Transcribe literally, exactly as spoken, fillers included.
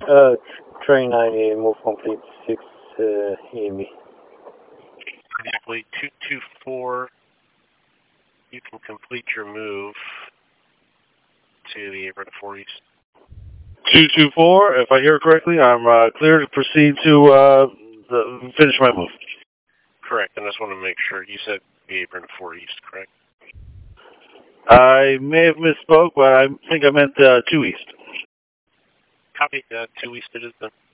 Uh, train ninety, move complete six uh, E M E. Complete two two four. You can complete your move to the apron four east. two two four, if I hear correctly, I'm uh, clear to proceed to uh, the, finish my move. Correct, and I just want to make sure. You said the apron four east, correct? I may have misspoke, but I think I meant uh, two east. Copy. Uh, two east it is then.